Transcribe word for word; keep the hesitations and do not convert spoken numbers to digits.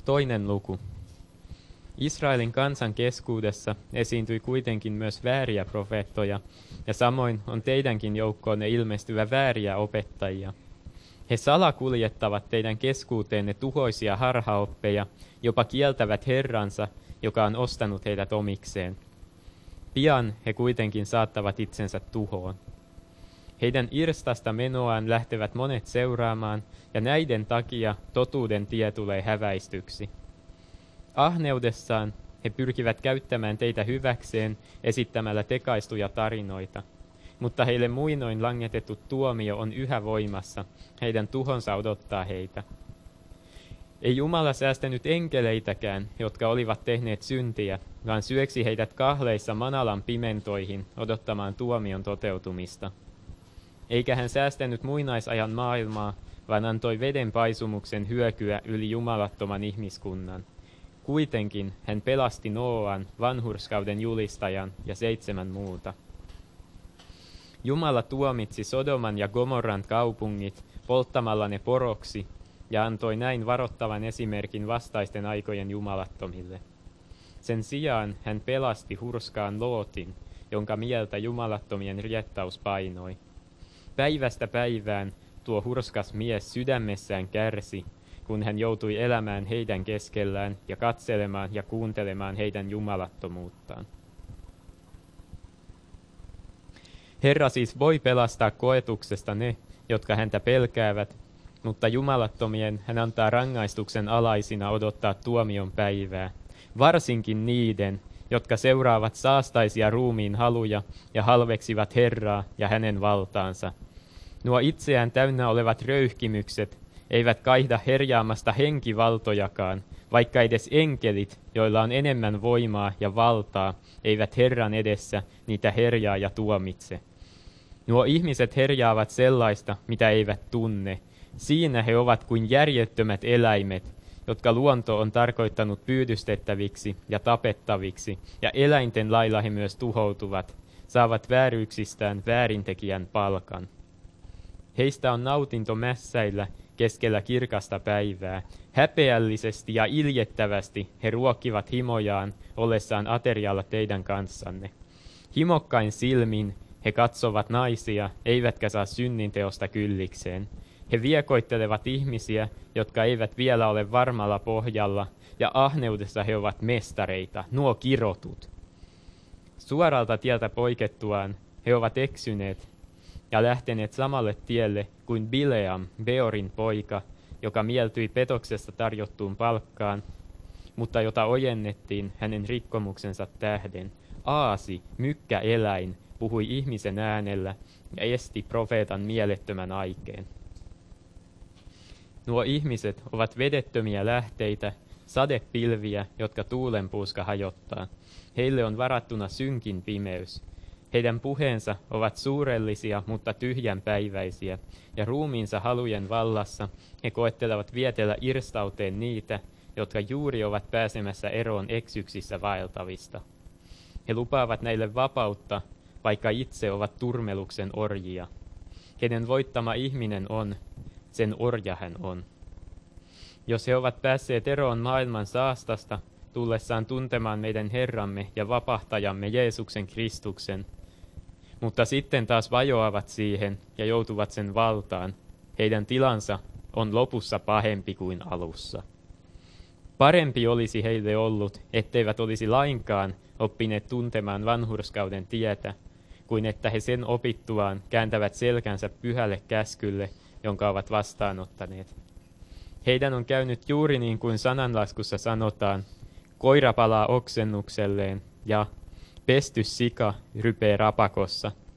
Toinen luku. Israelin kansan keskuudessa esiintyi kuitenkin myös vääriä profeettoja, ja samoin on teidänkin joukkoonne ilmestyvä vääriä opettajia. He salakuljettavat teidän keskuuteenne tuhoisia harhaoppeja, jopa kieltävät Herransa, joka on ostanut heidät omikseen. Pian he kuitenkin saattavat itsensä tuhoon. Heidän irstasta menoaan lähtevät monet seuraamaan, ja näiden takia totuuden tie tulee häväistyksi. Ahneudessaan he pyrkivät käyttämään teitä hyväkseen esittämällä tekaistuja tarinoita, mutta heille muinoin langetettu tuomio on yhä voimassa, heidän tuhonsa odottaa heitä. Ei Jumala säästänyt enkeleitäkään, jotka olivat tehneet syntiä, vaan syöksi heidät kahleissa manalan pimentoihin odottamaan tuomion toteutumista. Eikä hän säästänyt muinaisajan maailmaa, vaan antoi veden paisumuksen hyökyä yli jumalattoman ihmiskunnan. Kuitenkin hän pelasti Nooan, vanhurskauden julistajan ja seitsemän muuta. Jumala tuomitsi Sodoman ja Gomorran kaupungit polttamalla ne poroksi ja antoi näin varoittavan esimerkin vastaisten aikojen jumalattomille. Sen sijaan hän pelasti hurskaan Lootin, jonka mieltä jumalattomien riettaus painoi. Päivästä päivään tuo hurskas mies sydämessään kärsi, kun hän joutui elämään heidän keskellään ja katselemaan ja kuuntelemaan heidän jumalattomuuttaan. Herra siis voi pelastaa koetuksesta ne, jotka häntä pelkäävät, mutta jumalattomien hän antaa rangaistuksen alaisina odottaa tuomion päivää, varsinkin niiden, jotka seuraavat saastaisia ruumiin haluja ja halveksivat Herraa ja hänen valtaansa. Nuo itseään täynnä olevat röyhkimykset eivät kaihda herjaamasta henkivaltojakaan, vaikka edes enkelit, joilla on enemmän voimaa ja valtaa, eivät Herran edessä niitä herjaa ja tuomitse. Nuo ihmiset herjaavat sellaista, mitä eivät tunne. Siinä he ovat kuin järjettömät eläimet, jotka luonto on tarkoittanut pyydystettäviksi ja tapettaviksi, ja eläinten lailla he myös tuhoutuvat, saavat vääryyksistään väärintekijän palkan. Heistä on nautinto mässäillä keskellä kirkasta päivää. Häpeällisesti ja iljettävästi he ruokkivat himojaan ollessaan aterialla teidän kanssanne. Himokkain silmin he katsovat naisia, eivätkä saa synninteosta kyllikseen. He viekoittelevat ihmisiä, jotka eivät vielä ole varmalla pohjalla, ja ahneudessa he ovat mestareita, nuo kirotut. Suoralta tieltä poikettuaan he ovat eksyneet ja lähteneet samalle tielle kuin Bileam, Beorin poika, joka mieltyi petoksesta tarjottuun palkkaan, mutta jota ojennettiin hänen rikkomuksensa tähden. Aasi, mykkäeläin, puhui ihmisen äänellä ja esti profeetan mielettömän aikeen. Nuo ihmiset ovat vedettömiä lähteitä, sadepilviä, jotka tuulenpuuska hajottaa. Heille on varattuna synkin pimeys. Heidän puheensa ovat suurellisia, mutta tyhjänpäiväisiä, ja ruumiinsa halujen vallassa he koettelevat vietellä irstauteen niitä, jotka juuri ovat pääsemässä eroon eksyksissä vaeltavista. He lupaavat näille vapautta, vaikka itse ovat turmeluksen orjia. Kenen voittama ihminen on, sen orja hän on. Jos he ovat päässeet eroon maailman saastasta, tullessaan tuntemaan meidän Herramme ja vapahtajamme Jeesuksen Kristuksen, mutta sitten taas vajoavat siihen ja joutuvat sen valtaan, heidän tilansa on lopussa pahempi kuin alussa. Parempi olisi heille ollut, etteivät olisi lainkaan oppineet tuntemaan vanhurskauden tietä, kuin että he sen opittuaan kääntävät selkänsä pyhälle käskylle, jonka ovat vastaanottaneet. Heidän on käynyt juuri niin kuin sananlaskussa sanotaan, koira palaa oksennukselleen ja pesty sika rypee rapakossa,